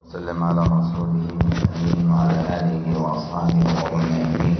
وسلم على رسوله الأمين وعلى آله وأصحابه والمؤمنين.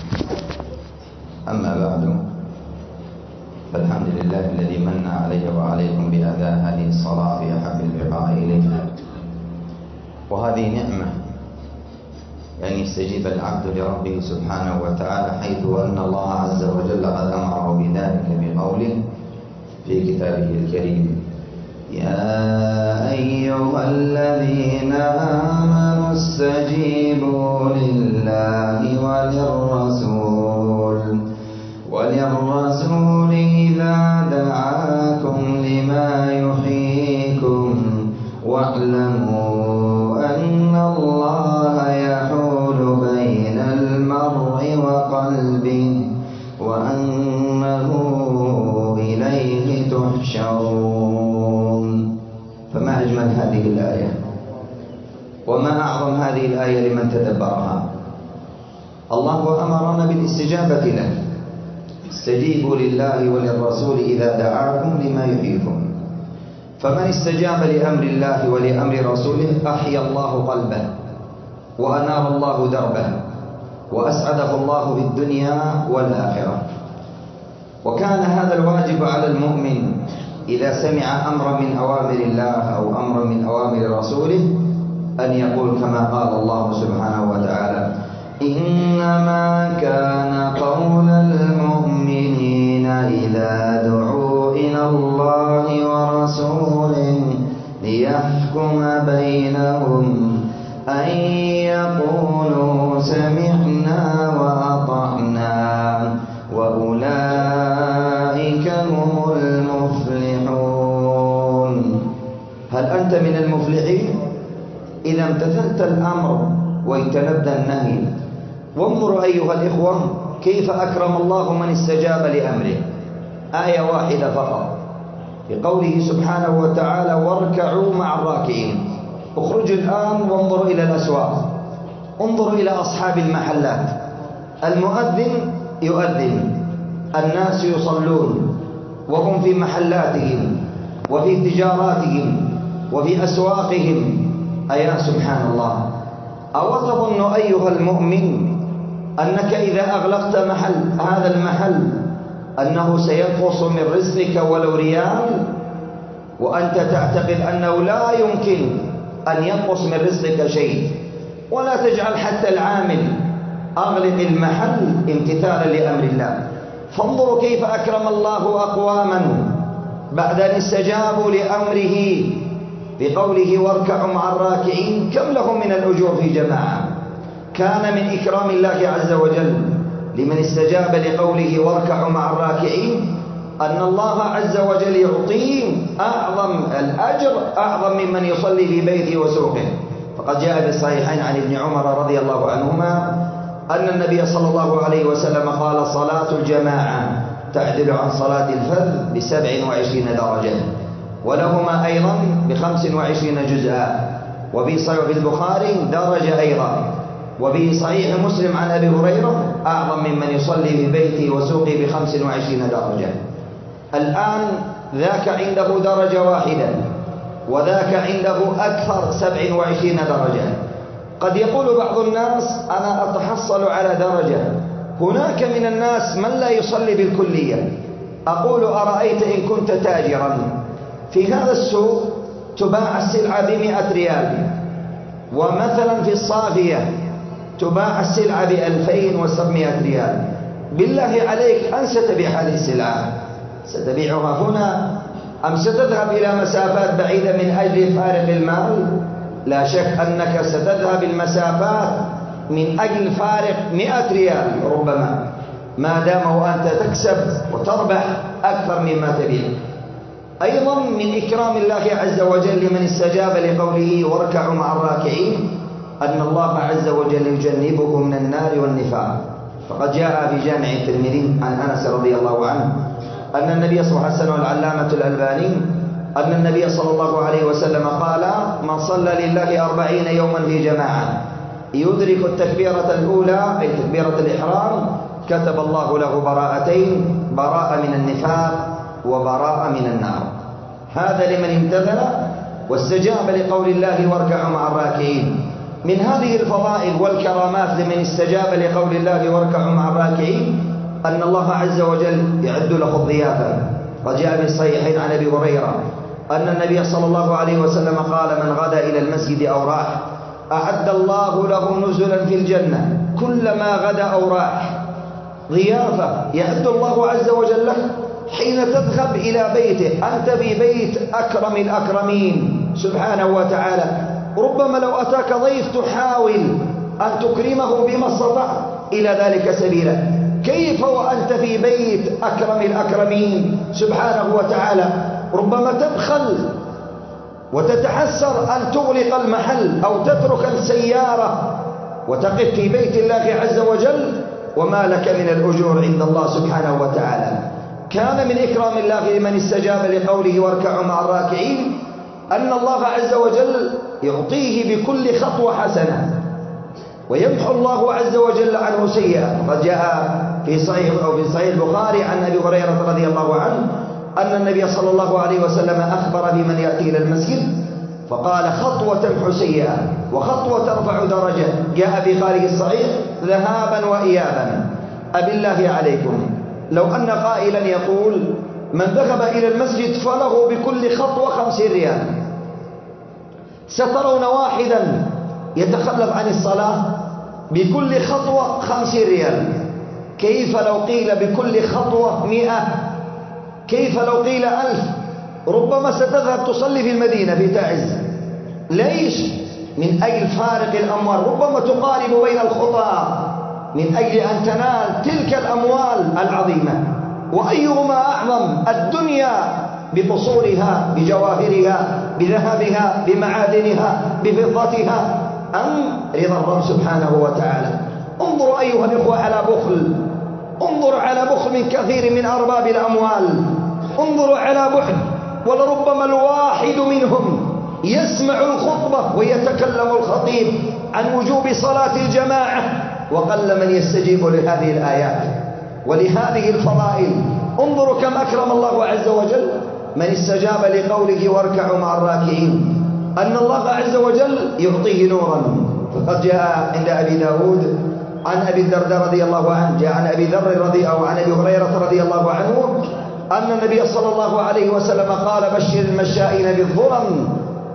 أما بعد، فالحمد لله الذي من علي وعليكم بأداء هذه الصلاة في أحب البقاء إليه، وهذه نعمة أن يستجيب العبد لربه سبحانه وتعالى، حيث أن الله عز وجل قد أمره بذلك بقوله في كتابه الكريم: يا أيها الذين آمنوا استجيبوا لله وللرسول إذا دعاكم لما يحييكم واعلموا أن الله يحول بين المرء وقلبه وأنه إليه تحشرون. فما أجمل هذه الآية، وما أعظم هذه الآية لمن تدبرها. الله أمرنا بالاستجابة له: استجيبوا لله وللرسول إذا دعاكم لما يحييكم. فمن استجاب لأمر الله ولأمر رسوله أحيا الله قلبه، وأنار الله دربه، وأسعده الله في الدنيا والآخرة. وكان هذا الواجب على المؤمن إذا سمع أمرا من أوامر الله أو أمرا من أوامر رسوله أن يقول كما قال الله سبحانه وتعالى: إنما كان قول المؤمنين إذا دعوا إلى الله ورسوله ليحكم بينهم أن يقولوا سمعنا وأطعنا وأولئك هم المفلحون. هل أنت من المفلحين إذا امتثلت الأمر واجتنبت النهي؟ وانظروا أيها الإخوة كيف أكرم الله من استجاب لأمره. آية واحدة فقط في قوله سبحانه وتعالى: واركعوا مع الراكعين. اخرجوا الآن وانظروا إلى الأسواق، انظروا إلى أصحاب المحلات. المؤذن يؤذن، الناس يصلون وهم في محلاتهم وفي تجاراتهم وفي أسواقهم. أيا سبحان الله! أو تظن أيها المؤمن أنك إذا أغلقت هذا المحل أنه سينقص من رزقك ولو ريال، وأنت تعتقد أنه لا يمكن أن ينقص من رزقك شيء؟ ولا تجعل حتى العامل، أغلق المحل امتثالا لأمر الله. فانظروا كيف أكرم الله أقواما بعد أن استجابوا لأمره بقوله: واركعوا مع الراكعين. كم لهم من الأجور في جماعة؟ كان من إكرام الله عز وجل لمن استجاب لقوله واركعوا مع الراكعين أن الله عز وجل يعطيهم أعظم الأجر، أعظم ممن يصلي في بيته وسوقه. فقد جاء في الصحيحين عن ابن عمر رضي الله عنهما أن النبي صلى الله عليه وسلم قال: صلاة الجماعة تعدل عن صلاة الفذ ب27 درجة، ولهما أيضا ب25 جزءا. وفي صحيح البخاري درجة أيضا. وفي صحيح مسلم عن أبي هريرة: أعظم ممن يصلي في بيته وسوقه ب25 درجة. الآن ذاك عنده درجة واحدة، وذاك عنده أكثر 27 درجة. قد يقول بعض الناس: أنا أتحصل على درجة. هناك من الناس من لا يصلي بالكلية. أقول: أرأيت إن كنت تاجرا في هذا السوق تباع السلعة ب100 ريال، ومثلا في الصافية تباع السلعة ب2700 ريال، بالله عليك أن ستبيع هذه السلعة؟ ستبيعها هنا أم ستذهب إلى مسافات بعيدة من أجل فارق المال؟ لا شك أنك ستذهب المسافات من أجل فارق 100 ريال ربما، ما دام وأنت تكسب وتربح أكثر مما تبيع. أيضا من إكرام الله عز وجل لمن استجاب لقوله واركعوا مع الراكعين أن الله عز وجل يجنبكم من النار والنفاق. فقد جاء في جامع الترمذي عن أنس رضي الله عنه أن النبي صلى الله عليه وسلم العلامة الألباني أن النبي صلى الله عليه وسلم قال: من صلى لله 40 يوما في جماعة يدرك التكبيرة الأولى أي تكبيرة الإحرام كتب الله له براءتين: براءة من النفاق وبراءة من النار. هذا لمن امتثل واستجاب لقول الله واركعوا مع الراكعين. من هذه الفضائل والكرامات لمن استجاب لقول الله واركعوا مع الراكعين أن الله عز وجل يعد له الضيافة. وجاء في الصحيحين عن أبي هريرة أن النبي صلى الله عليه وسلم قال: من غدا إلى المسجد أو راح أعد الله له نزلا في الجنة كلما غدا أو راح. ضيافة يعد الله عز وجل لك حين تذهب إلى بيته. أنت في بيت أكرم الأكرمين سبحانه وتعالى، ربما لو أتاك ضيف تحاول أن تكرمه بما استطعت إلى ذلك سبيلا، كيف وأنت في بيت أكرم الأكرمين سبحانه وتعالى؟ ربما تبخل وتتحسر أن تغلق المحل أو تترك السيارة وتقف في بيت الله عز وجل وما لك من الأجور عند الله سبحانه وتعالى. كان من إكرام الله لمن استجاب لقوله واركعوا مع الراكعين أن الله عز وجل يعطيه بكل خطوة حسنة ويمحو الله عز وجل عنه سيئة. وقد جاء في صحيح البخاري عن أبي هريرة رضي الله عنه أن النبي صلى الله عليه وسلم أخبر بمن يأتي إلى المسجد فقال: خطوة تمحو سيئة وخطوة ترفع درجة. جاء في خارج الصحيح: ذهابا وإيابا. أبالله عليكم لو أن قائلا يقول: من ذهب إلى المسجد فله بكل خطوة 50 ريال، سترون واحدا يتخلف عن الصلاة بكل خطوة 50 ريال. كيف لو قيل بكل خطوة 100؟ كيف لو قيل 1000؟ ربما ستذهب تصلي في المدينة في تعز. ليش؟ من أجل فارق الأموال. ربما تقارب بين الخطى من أجل أن تنال تلك الأموال العظيمة. وأيهما أعظم؟ الدنيا بقصورها بجواهرها بذهبها بمعادنها بفضتها، أم رضا الرب سبحانه وتعالى؟ انظروا أيها الإخوة على بخل، انظروا على بخل من كثير من أرباب الأموال، انظروا على بخل. ولربما الواحد منهم يسمع الخطبة ويتكلم الخطيب عن وجوب صلاة الجماعة وقل من يستجيب لهذه الآيات ولهذه الفضائل. انظروا كم أكرم الله عز وجل من استجاب لقوله واركعوا مع الراكعين، أن الله عز وجل يعطيه نورا. فقد جاء عند أبي داود عن أبي الدرداء رضي الله عنه، جاء عن أبي ذر أو عن أبي هريرة رضي الله عنه أن النبي صلى الله عليه وسلم قال: بشر المشائين بالظلم.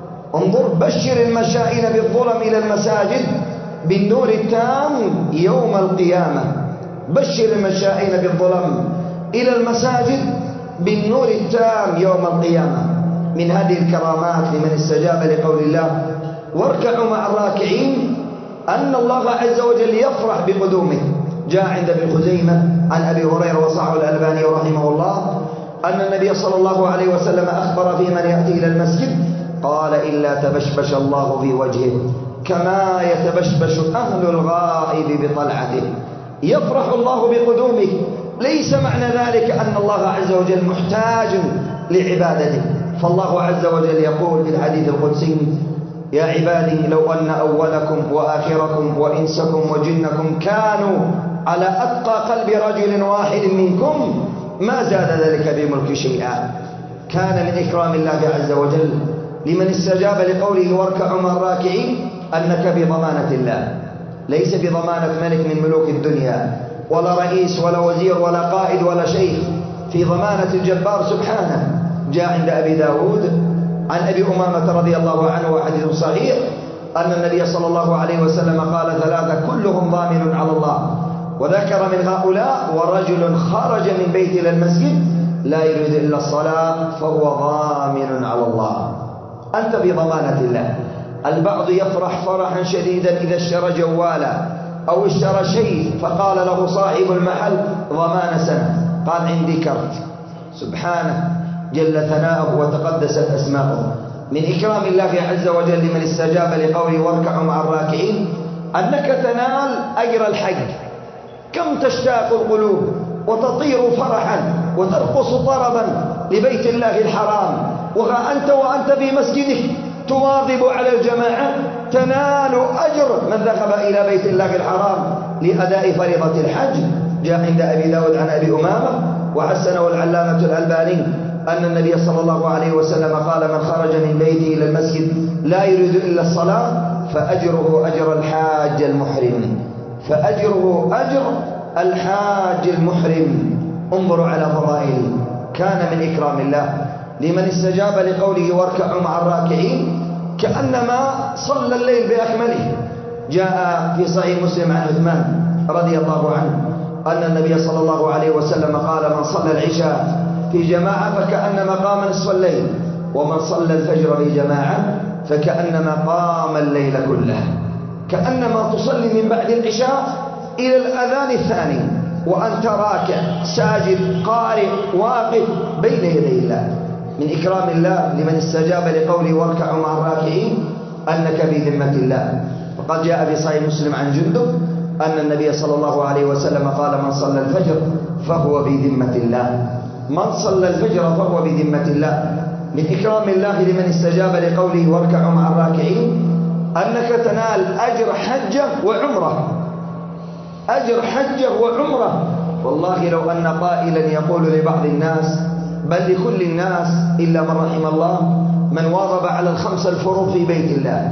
انظر، بشر المشائين بالظلم إلى المساجد بالنور التام يوم القيامة. بشر المشائين بالظلم إلى المساجد بالنور التام يوم القيامة. من هذه الكرامات لمن استجاب لقول الله واركعوا مع الراكعين أن الله عز وجل يفرح بقدومه. جاء عند ابن خزيمة عن أبي هريرة وصححه الألباني رحمه الله أن النبي صلى الله عليه وسلم أخبر في من يأتي إلى المسجد قال: إلا تبشبش الله في وجهه كما يتبشبش أهل الغائب بطلعته. يفرح الله بقدومك. ليس معنى ذلك أن الله عز وجل محتاج لعبادته، فالله عز وجل يقول في الحديث القدسي: يا عبادي لو أن أولكم وآخركم وإنسكم وجنكم كانوا على أتقى قلب رجل واحد منكم ما زاد ذلك بملك شيئا. كان من إكرام الله عز وجل لمن استجاب لقوله واركعوا مع الراكعين أنك بضمانة الله، ليس بضمانة ملك من ملوك الدنيا ولا رئيس ولا وزير ولا قائد ولا شيخ، في ضمانة الجبار سبحانه. جاء عند أبي داود عن أبي أمامة رضي الله عنه وحديث صحيح أن النبي صلى الله عليه وسلم قال: 3 كلهم ضامن على الله، وذكر من هؤلاء: ورجل خرج من بيت إلى المسجد لا يريد إلا الصلاة فهو ضامن على الله. أنت بضمانة الله. البعض يفرح فرحا شديدا إذا اشترى جوالا أو اشترى شيء فقال له صاحب المحل ضمان سنة، قال: عندي كرت. سبحانه جل ثناؤه وتقدست أسماؤه. من إكرام الله عز وجل لمن استجاب لقوله واركعوا مع الراكعين أنك تنال أجر الحج. كم تشتاق القلوب وتطير فرحا وترقص طربا لبيت الله الحرام، وها أنت وأنت في مسجدك تواظب على الجماعة تنال أجر من ذهب إلى بيت الله الحرام لأداء فريضة الحج. جاء عند أبي داود عن أبي أمامة وحسنه العلامة الألباني أن النبي صلى الله عليه وسلم قال: من خرج من بيته إلى المسجد لا يريد إلا الصلاة فأجره أجر الحاج المحرم، فأجره أجر الحاج المحرم. انظروا على فضائل. كان من إكرام الله لمن استجاب لقوله: واركعوا مع الراكعين، كأنما صلى الليل بأكمله. جاء في صحيح مسلم عن عثمان رضي الله عنه أن النبي صلى الله عليه وسلم قال: من صلى العشاء في جماعة فكأنما قام نصف الليل، ومن صلى الفجر في جماعة فكأنما قام الليل كله. كأنما تصلي من بعد العشاء إلى الأذان الثاني وأنت راكع ساجد قارئ واقف بين يدي الله. من إكرام الله لمن استجاب لقوله: واركعوا مع الراكعين، أنك في ذمة الله. وقد جاء في صحيح مسلم عن جندب أن النبي صلى الله عليه وسلم قال: من صلى الفجر فهو في ذمة الله. من صلى الفجر فهو بذمة الله. من إكرام الله لمن استجاب لقوله: واركعوا مع الراكعين، أنك تنال أجر حجة وعمرة. أجر حجة وعمرة. والله لو أن قائلا يقول لبعض الناس، بل لكل الناس إلا من رحم الله، من واظب على الخمس الفروض في بيت الله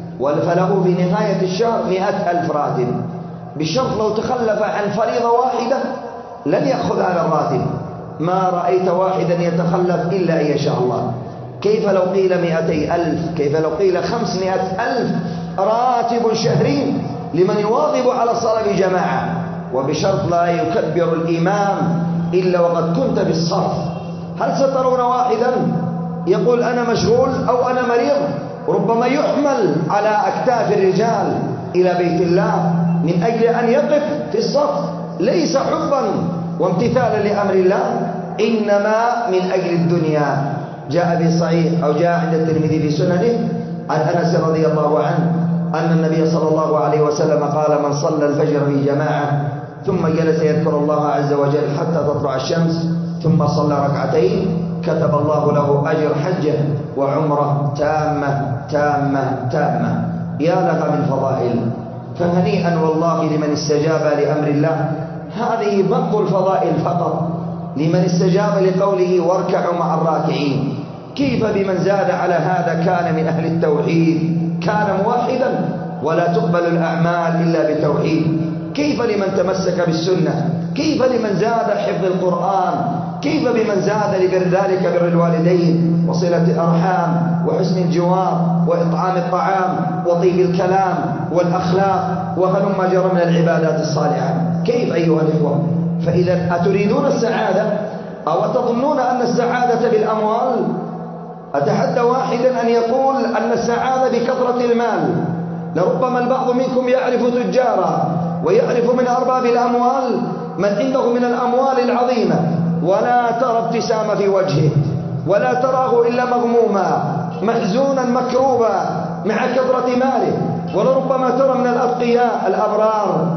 فله في نهاية الشهر 100,000 راتب، بشرط لو تخلف عن فريضة واحدة لن يأخذ هذا الراتب. ما رأيت واحدا يتخلف إلا أن يشاء الله. كيف لو قيل 200,000؟ كيف لو قيل 500,000 راتب شهري لمن يواظب على الصلاة بجماعة، وبشرط لا يكبر الإمام إلا وقد كنت في الصف. هل سترون واحدا يقول: أنا مشغول أو أنا مريض؟ ربما يحمل على أكتاف الرجال إلى بيت الله من أجل أن يقف في الصف، ليس حبا وامتثالا لأمر الله، إنما من أجل الدنيا. جاء في صحيح أو جاء عند الترمذي في سننه عن أنس رضي الله عنه أن النبي صلى الله عليه وسلم قال: من صلى الفجر في جماعة ثم جلس يذكر الله عز وجل حتى تطلع الشمس ثم صلى ركعتين، كتب الله له أجر حجة وعمرة تامة تامة تامة. يا لها من فضائل. فهنيئا والله لمن استجاب لأمر الله. هذه بعض الفضائل فقط لمن استجاب لقوله: واركعوا مع الراكعين. كيف بمن زاد على هذا كان من أهل التوحيد، كان موحدا، ولا تقبل الأعمال إلا بتوحيد. كيف لمن تمسك بالسنة، كيف لمن زاد حفظ القرآن، كيف بمن زاد لبر ذلك بر الوالدين وصلة الأرحام وحسن الجوار وإطعام الطعام وطيب الكلام والأخلاق وهلم جرى من العبادات الصالحة. كيف أيها الإخوة؟ فإذا أتريدون السعادة أو تظنون أن السعادة بالأموال؟ أتحدى واحدا أن يقول أن السعادة بكثرة المال. لربما البعض منكم يعرف تجارا ويعرف من أرباب الأموال من عنده من الأموال العظيمة، ولا ترى ابتسامة في وجهه، ولا تراه إلا مغموما محزونا مكروبا مع كثرة ماله. ولربما ترى من الأتقياء الأبرار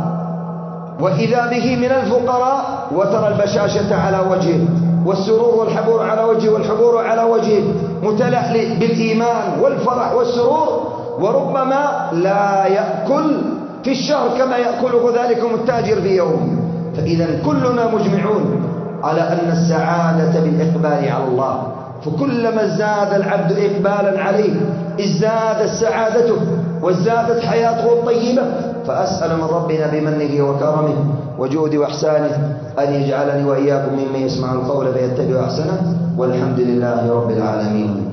وإذا به من الفقراء وترى البشاشة على وجهه والسرور والحبور على وجهه والحبور على وجهه، متلألئ بالإيمان والفرح والسرور، وربما لا يأكل في الشهر كما يأكله ذلكم التاجر في يوم. فإذا كلنا مجمعون على أن السعادة بالإقبال على الله. فكلما ازداد العبد إقبالا عليه ازدادت سعادته وازدادت حياته الطيبة. فأسأل من ربنا بمنه وكرمه وجود وإحسانه أن يجعلني وإياكم ممن يسمع القول فيتبع أحسنه، والحمد لله رب العالمين.